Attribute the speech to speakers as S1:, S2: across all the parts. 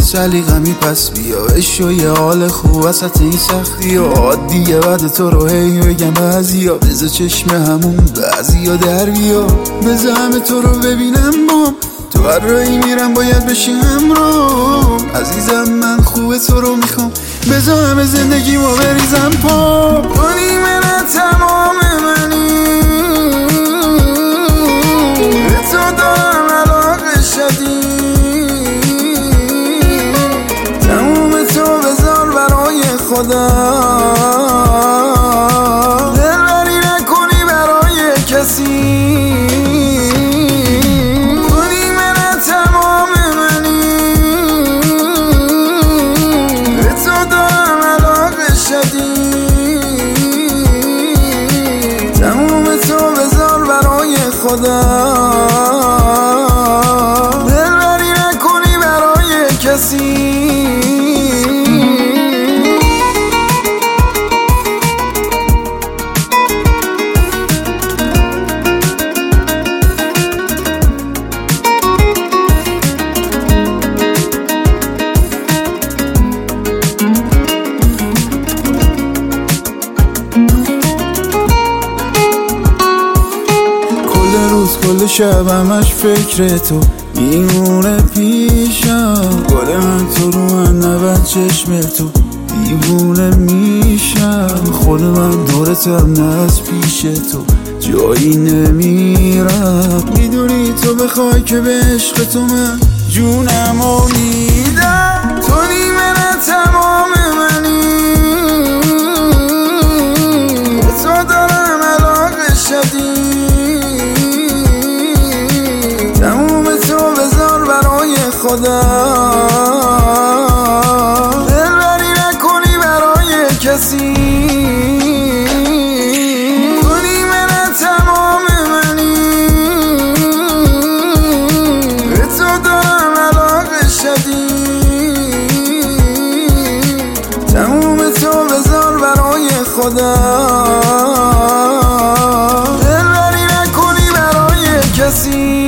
S1: سلیقمی پس بیا بشو یه حال خوب وسط این سختی و عادیه بعد تو رو هی بگم بعضیا بذار چشم همون بعضیا در بیا بذار همه تو رو ببینم بام تو هر رایی میرم باید بشی همراهم عزیزم من خوبه تو رو میخوام بذار همه زندگیمو بریزم پا کنی من تمام منی به تو دارم علاقه شدید تموم تو بذار برای خدا دلبری نکنی برای کسی خدا دلبری نکنی برای کسی کل شب همش فکر تو میمونه پیشم گل من تو رو من نبند چشم تو دیوونه میشم خود من دورتم نه از پیش تو جایی نمیرم میدونی تو بخوای که به عشق تو من جونمو میدم تو نیمه تمام منی به تو دارم علاقه شدید خدا دلبری نکنی برای کسی کنی من تمام منی به تو دارم علاقه شدید تموم تو بذار برای خدا دلبری نکنی برای کسی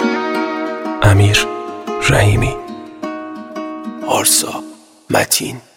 S2: امیر رحیمی، آرسا متین.